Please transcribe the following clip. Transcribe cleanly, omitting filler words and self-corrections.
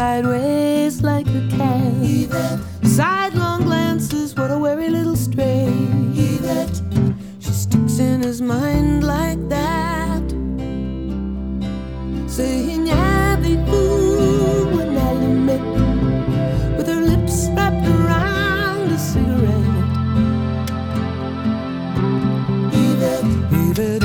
sideways like a cat. Sidelong glances, what a wary little stray. She sticks in his mind like that, saying, yeah, they fool when I met, with her lips wrapped around a cigarette. Yvette,